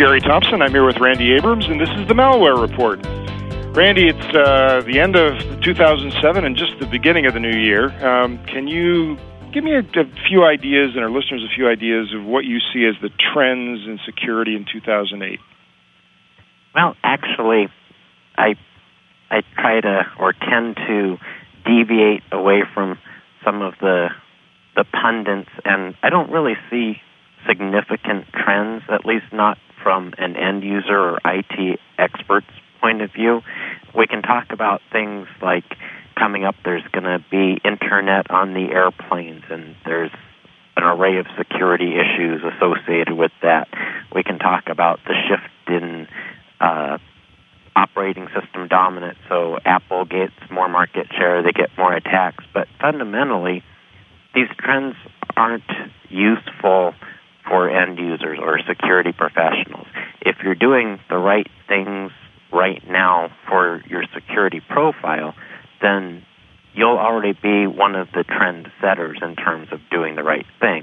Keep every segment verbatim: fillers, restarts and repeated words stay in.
Jerry Thompson. I'm here with Randy Abrams, and this is the Malware Report. Randy, it's uh, the end of two thousand seven and just the beginning of the new year. Um, can you give me a, a few ideas, and our listeners a few ideas, of what you see as the trends in security in two thousand eight? Well, actually, I I try to or tend to deviate away from some of the the pundits, and I don't really see significant trends, at least not from an end user or I T expert's point of view. We can talk about things like coming up, there's going to be internet on the airplanes, and there's an array of security issues associated with that. We can talk about the shift in uh, operating system dominance, so Apple gets more market share, they get more attacks, but fundamentally, these trends aren't useful for end users or security professionals. If you're doing the right things right now for your security profile, then you'll already be one of the trend setters in terms of doing the right thing.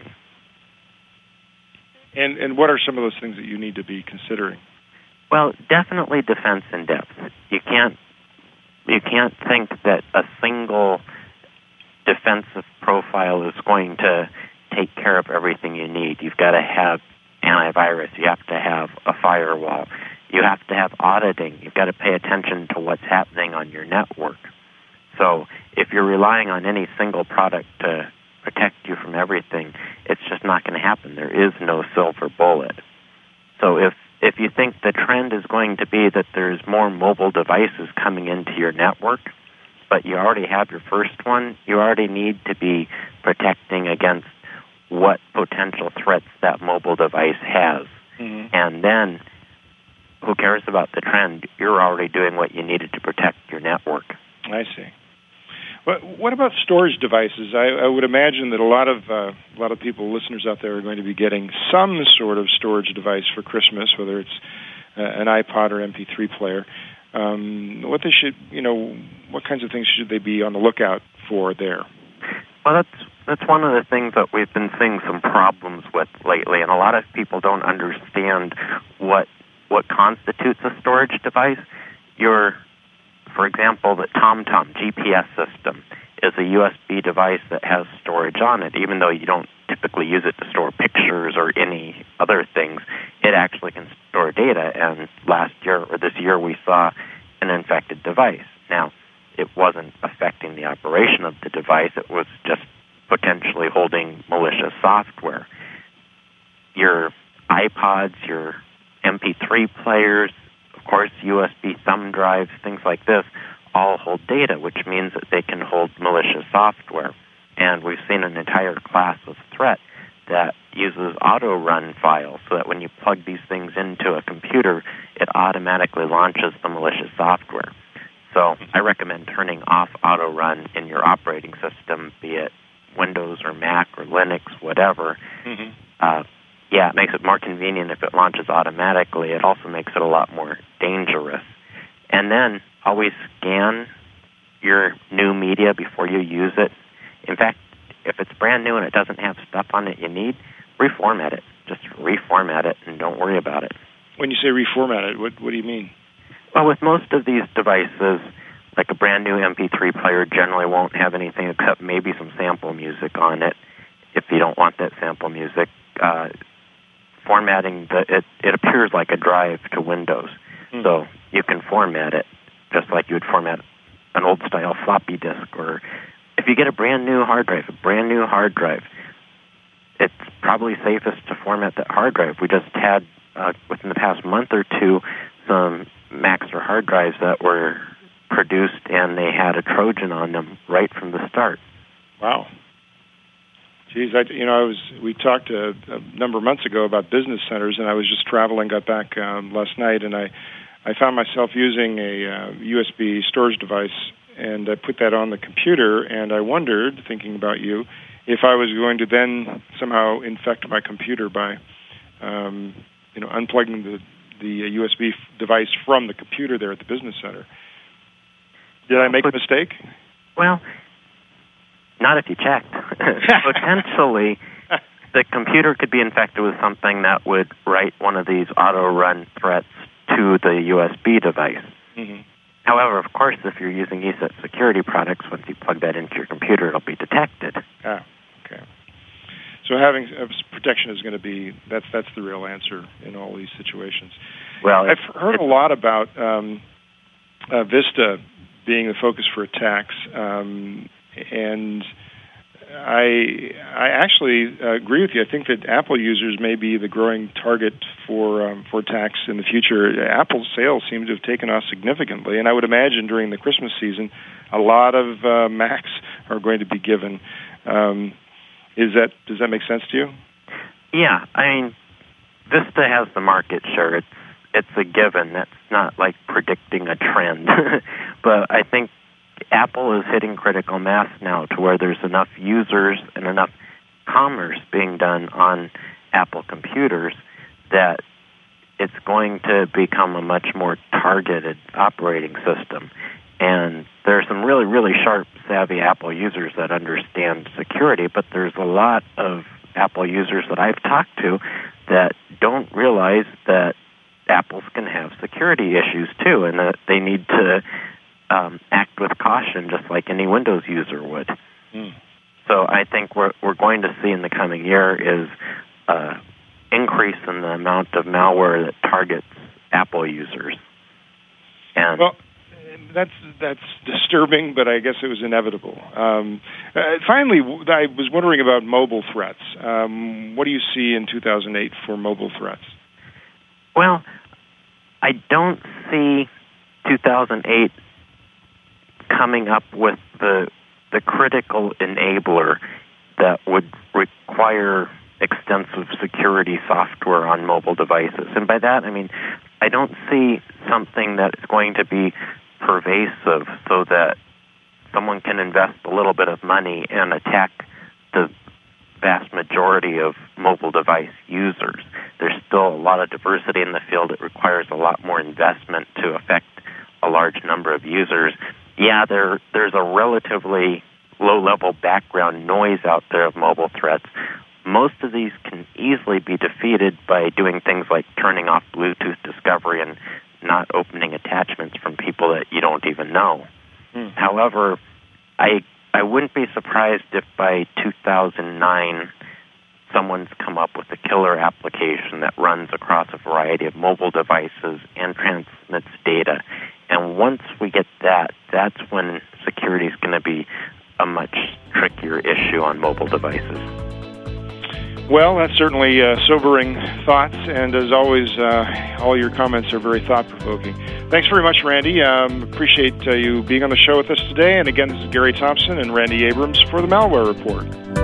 And and what are some of those things that you need to be considering? Well, definitely defense in depth. You can't you can't think that a single defensive profile is going to take care of everything you need. You've got to have antivirus. You have to have a firewall. You have to have auditing. You've got to pay attention to what's happening on your network. So if you're relying on any single product to protect you from everything, it's just not going to happen. There is no silver bullet. So if if you think the trend is going to be that there's more mobile devices coming into your network, but you already have your first one, you already need to be protecting against what potential threats that mobile device has. Mm-hmm. And then, who cares about the trend? You're already doing what you needed to protect your network. I see. But what about storage devices? I, I would imagine that a lot of uh, a lot of people, listeners out there, are going to be getting some sort of storage device for Christmas, whether it's uh, an iPod or M P three player. Um, what they should, you know, what kinds of things should they be on the lookout for there? Well, that's that's one of the things that we've been seeing some problems with lately, and a lot of people don't understand what what constitutes a storage device. Your, for example, the TomTom G P S system is a U S B device that has storage on it. Even though you don't typically use it to store pictures or any other things, it actually can store data. And last year or this year, we saw an infected device. Now, it wasn't affecting the operation of the device. It was just potentially holding malicious software. Your iPods, your M P three players, of course, U S B thumb drives, things like this, all hold data, which means that they can hold malicious software. And we've seen an entire class of threat that uses auto-run files, so that when you plug these things into a computer, it automatically launches the malicious software. So I recommend turning off auto-run in your operating system, be it Windows or Mac or Linux, whatever. Mm-hmm. Uh, yeah, it makes it more convenient if it launches automatically. It also makes it a lot more dangerous. And then always scan your new media before you use it. In fact, if it's brand new and it doesn't have stuff on it you need, reformat it. Just reformat it and don't worry about it. When you say reformat it, what, what do you mean? Well, with most of these devices, like a brand new M P three player generally won't have anything except maybe some sample music on it. If you don't want that sample music, uh, formatting, the, it, it appears like a drive to Windows. Mm. So you can format it just like you would format an old-style floppy disk. Or if you get a brand new hard drive, a brand new hard drive, it's probably safest to format that hard drive. We just had, uh, within the past month or two, some Macs or hard drives that were produced and they had a Trojan on them right from the start. Wow. Geez, I, you know, I was. We talked a, a number of months ago about business centers, and I was just traveling, got back um, last night, and I, I found myself using a uh, U S B storage device, and I put that on the computer, and I wondered, thinking about you, if I was going to then somehow infect my computer by, um, you know, unplugging the the U S B device from the computer there at the business center. Did I make a mistake? Well, not if you checked. Potentially, the computer could be infected with something that would write one of these auto-run threats to the U S B device. Mm-hmm. However, of course, if you're using E S E T security products, once you plug that into your computer, it'll be detected. Ah, okay. So having uh, protection is going to be, that's that's the real answer in all these situations. Well, I've heard a lot about um, uh, Vista being the focus for attacks, um, and I I actually uh, agree with you. I think that Apple users may be the growing target for um, for attacks in the future. Apple's sales seem to have taken off significantly, and I would imagine during the Christmas season, a lot of uh, Macs are going to be given. Um, is that does that make sense to you? Yeah, I mean, Vista has the market share. It's it's a given. That's not like predicting a trend, but I think Apple is hitting critical mass now to where there's enough users and enough commerce being done on Apple computers that it's going to become a much more targeted operating system. And there are some really, really sharp, savvy Apple users that understand security, but there's a lot of Apple users that I've talked to that don't realize that Apples can have security issues too, and that they need to Um, act with caution, just like any Windows user would. Mm. So I think what we're going to see in the coming year is uh, increase in the amount of malware that targets Apple users. And well, that's that's disturbing, but I guess it was inevitable. Um, uh, finally, I was wondering about mobile threats. Um, what do you see in two thousand eight for mobile threats? Well, I don't see two thousand eight coming up with the the critical enabler that would require extensive security software on mobile devices. And by that, I mean, I don't see something that is going to be pervasive so that someone can invest a little bit of money and attack the vast majority of mobile device users. There's still a lot of diversity in the field. It requires a lot more investment to affect a large number of users. Yeah, there there's a relatively low-level background noise out there of mobile threats. Most of these can easily be defeated by doing things like turning off Bluetooth discovery and not opening attachments from people that you don't even know. Hmm. However, I I wouldn't be surprised if by two thousand nine someone's come up with a killer application that runs across a variety of mobile devices and transmits data. And once we get that, that's when security is going to be a much trickier issue on mobile devices. Well, that's certainly uh, sobering thoughts, and as always, uh, all your comments are very thought-provoking. Thanks very much, Randy. Um, appreciate uh, you being on the show with us today. And again, this is Gary Thompson and Randy Abrams for the Malware Report.